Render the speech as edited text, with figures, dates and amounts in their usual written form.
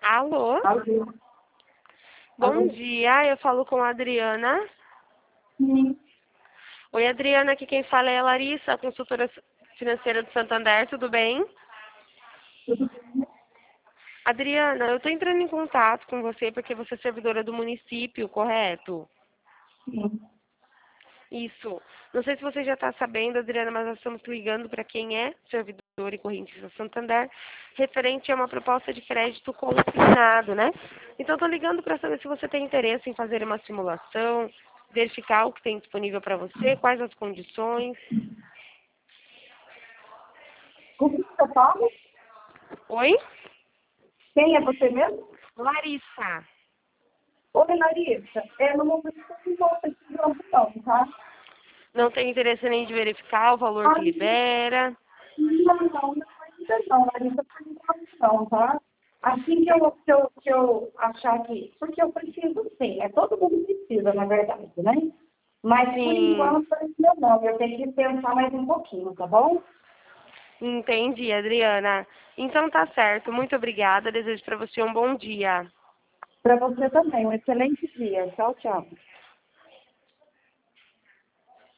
Alô? Alô? Bom dia, eu falo com a Adriana. Sim. Oi, Adriana, aqui quem fala é a Larissa, consultora financeira do Santander, tudo bem? Adriana, eu estou entrando em contato com você porque você é servidora do município, correto? Sim. Isso. Não sei se você já está sabendo, Adriana, mas nós estamos ligando para quem é servidor e correntista Santander, referente a uma proposta de crédito consignado, né? Então, estou ligando para saber se você tem interesse em fazer uma simulação, verificar o que tem disponível para você, quais as condições. O que você fala? Oi? Quem é você mesmo? Larissa. Oi, Larissa. No momento eu não estou precisando não, tá? Não tem interesse nem de verificar o valor que libera. Ainda não, Larissa, por enquanto não, tá? Assim que eu achar que... Porque eu preciso sim, todo mundo precisa, na verdade, né? Mas por Sim, enquanto ainda não, eu tenho que pensar mais um pouquinho, tá bom? entendi, Adriana. Então tá certo. Muito obrigada. Desejo para você um bom dia. Para você também, um excelente dia. Tchau, tchau.